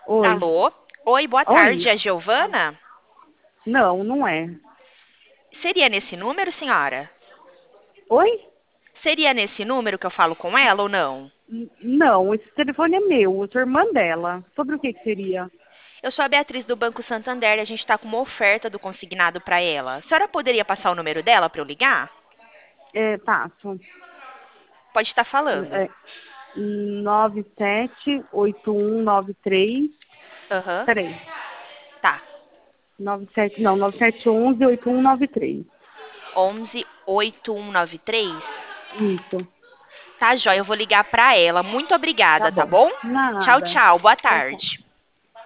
Oi. Alô? Oi, boa tarde, Oi. é Giovana? Não, não é. Seria nesse número, senhora? Oi? Seria nesse número que eu falo com ela ou não? Não, esse telefone é meu, eu sou irmã dela. Sobre o que seria? Eu sou a Beatriz do Banco Santander e a gente está com uma oferta do consignado para ela. A senhora poderia passar o número dela para eu ligar? É, passo. Pode estar falando. É, 978193. Aham. Peraí. Tá. 97, não, 9711-8193. 118193. Isso. Tá, joia, eu vou ligar para ela. Muito Tá obrigada, tá bom. bom? Tchau, Nada. tchau. Boa Tchau, tchau. tarde.